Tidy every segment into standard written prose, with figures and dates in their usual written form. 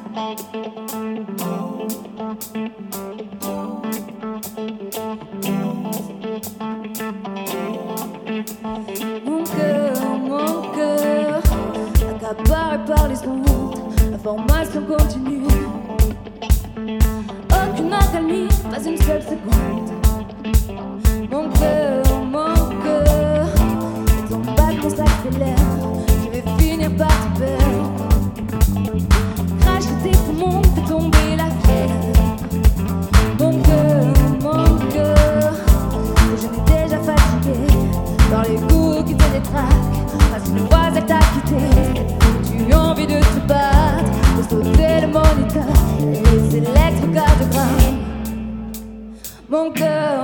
Mon cœur, accaparé par les ondes, l'information continue. Aucune accalmie, pas une seule seconde. Mon cœur, et ton battement s'accélère. Je vais finir par te perdre. Crash de tes poumons, fait tomber la fièvre. Mon cœur, je n'ai déjà fatigué dans les coups qui te détraquent. Parce que le voisin t'a quitté. Tu as envie de te battre, de sauter le moniteur et les électrocardiogrammes. Mon cœur,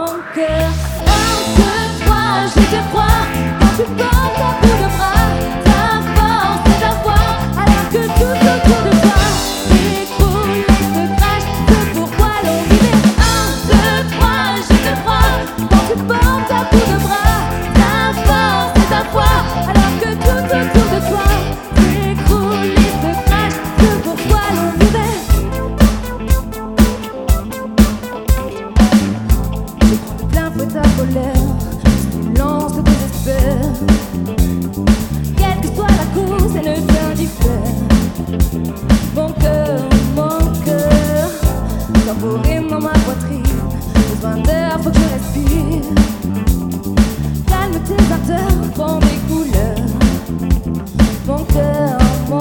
1, 2, 3, je te crois. Quand tu portes à bout de bras, ta force et ta foi, alors que tout autour de toi s'écroule et se crache. C'est pourquoi l'on vivait. 1, 2, 3, je te crois. Quand tu portes à bout de bras, ta force et ta foi, alors que tout autour de toi s'écroule et se crache. C'est pourquoi l'on vivait. Je prends de plein fouet ta colère, silence te désespère. Quelle que soit la cause, elle ne t'indiffère. Mon cœur, tambourine dans ma poitrine. Besoin d'air, faut que je respire. Calme tes ardeurs, prends des couleurs. Mon cœur,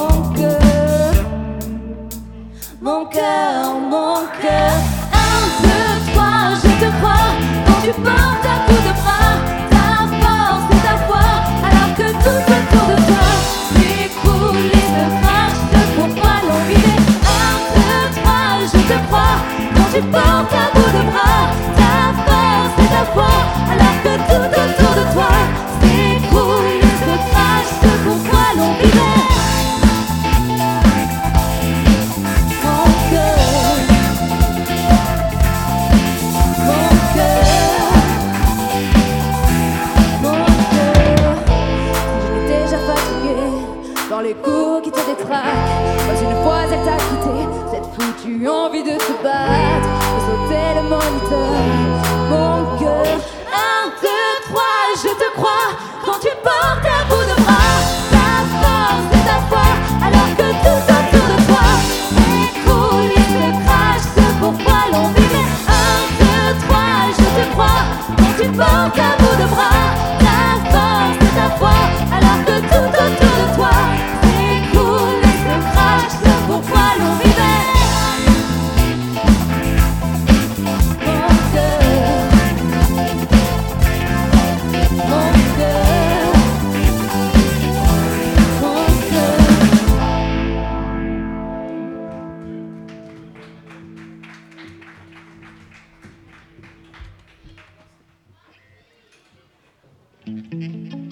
mon cœur. 1, 2, 3, je te crois. Quand tu portes à bout de bras, ta force et ta foi, alors que tout autour de toi s'écroule et se crache. C'est pourquoi l'on vivait. 1, 2, 3, je te crois. Quand tu portes à bout de bras, ta force et ta foi, alors que tout autour de toi s'écroule et se crache. C'est pourquoi l'on vivait. Dans les coups qui te détraquent, pas une fois elle t'a quitté. Cette foutue envie de te battre, de sauter le moniteur. Mon cœur, 1, 2, 3, je te crois. Quand tu portes à bout de bras, ta force et ta foi, alors que tout autour de toi s'écroule et se crache. C'est pourquoi l'on vivait. 1, 2, 3, je te crois. Quand tu portes à bout de bras, ta force et ta foi, alors que tout autour de toi s'écroule et se crache. C'est pourquoi l'on vivait. Mon cœur, mon cœur, mon cœur.